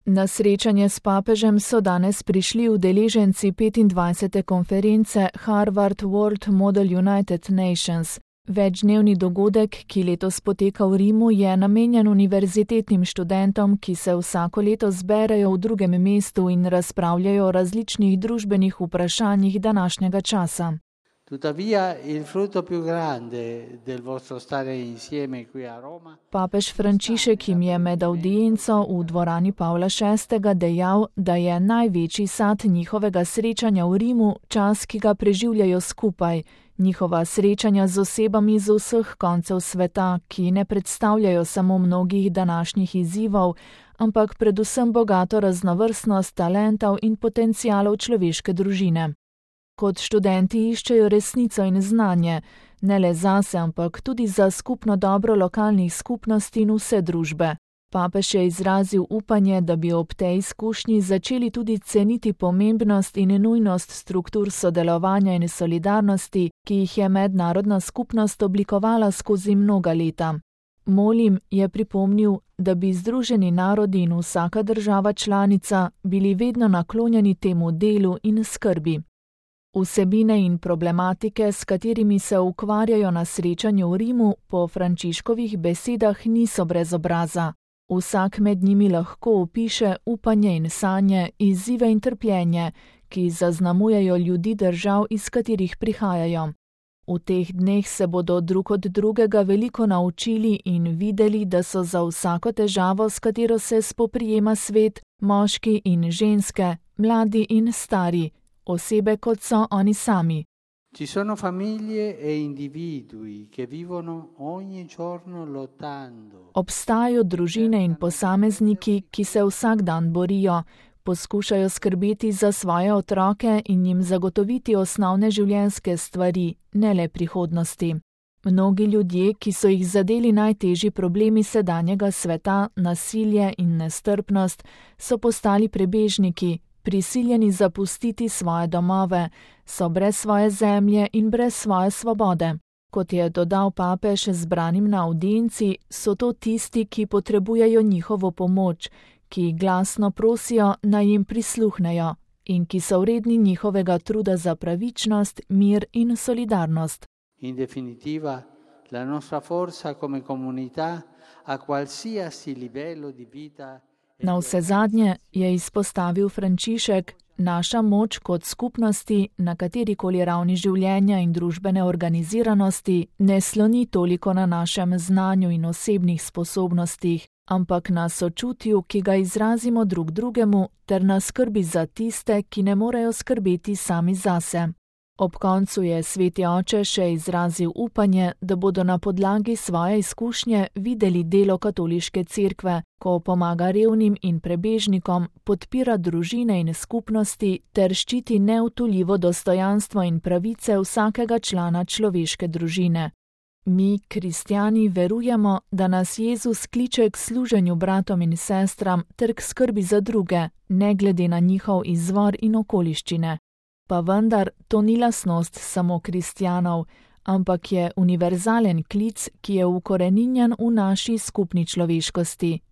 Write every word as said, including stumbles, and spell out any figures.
Na srečanje s papežem so danes prišli udeleženci petindvajsete konference Harvard World Model United Nations. Večdnevni dogodek, ki letos poteka v Rimu, je namenjen univerzitetnim študentom, ki se vsako leto zberejo v drugem mestu in razpravljajo o različnih družbenih vprašanjih današnjega časa. Tuttavia, il frutto più grande del vostro stare insieme qui a Roma. Papež Frančišek jim je med avdienco v dvorani Pavla šestega dejal, da je največji sad njihovega srečanja v Rimu čas, ki ga preživljajo skupaj, njihova srečanja z osebami z vseh koncev sveta, ki ne predstavljajo samo mnogih današnjih izzivov, ampak predvsem bogato raznovrstnost talentov in potencialov človeške družine. Kot študenti iščejo resnico in znanje, ne le zase, ampak tudi za skupno dobro lokalnih skupnosti in vse družbe. Papež je izrazil upanje, da bi ob tej izkušnji začeli tudi ceniti pomembnost in nujnost struktur sodelovanja in solidarnosti, ki jih je mednarodna skupnost oblikovala skozi mnoga leta. Molim, je pripomnil, da bi Združeni narodi in vsaka država članica bili vedno naklonjeni temu delu in skrbi. Vsebine in problematike, s katerimi se ukvarjajo na srečanju v Rimu, po Frančiškovih besedah niso brez obraza. Vsak med njimi lahko opiše upanje in sanje, izzive in trpljenje, ki zaznamujejo ljudi držav, iz katerih prihajajo. V teh dneh se bodo drug od drugega veliko naučili in videli, da so za vsako težavo, s katero se spoprijema svet, moški in ženske, mladi in stari, osebe kot so oni sami. Ci sono famiglie e individui che vivono ogni giorno lottando. Obstajajo družine in posamezniki, ki se vsak dan borijo, poskušajo skrbeti za svoje otroke in jim zagotoviti osnovne življenjske stvari, ne le prihodnosti. Mnogi ljudje, ki so jih zadeli najtežji problemi sedanjega sveta, nasilje in nestrpnost, so postali prebežniki, prisiljeni zapustiti svoje domove, so brez svoje zemlje in brez svoje svobode. Kot je dodal papež zbranim na avdienci, so to tisti, ki potrebujejo njihovo pomoč, ki glasno prosijo, naj jim prisluhnejo in ki so vredni njihovega truda za pravičnost, mir in solidarnost. In definitiva, la nostra forza come comunità a qualsiasi livello di vita. Na vse zadnje je izpostavil Frančišek, naša moč kot skupnosti na katerikoli ravni življenja in družbene organiziranosti ne sloni toliko na našem znanju in osebnih sposobnostih, ampak na sočutju, ki ga izrazimo drug drugemu, ter na skrbi za tiste, ki ne morejo skrbeti sami zase. Ob koncu je sveti oče še izrazil upanje, da bodo na podlagi svoje izkušnje videli delo katoliške cerkve, ko pomaga revnim in prebežnikom, podpira družine in skupnosti ter ščiti neutoljivo dostojanstvo in pravice vsakega člana človeške družine. Mi, kristjani, verujemo, da nas Jezus kliče k služenju bratom in sestram ter k skrbi za druge, ne glede na njihov izvor in okoliščine. Pa vendar to ni lastnost samo kristjanov, ampak je univerzalen klic, ki je ukoreninjen v naši skupni človeškosti.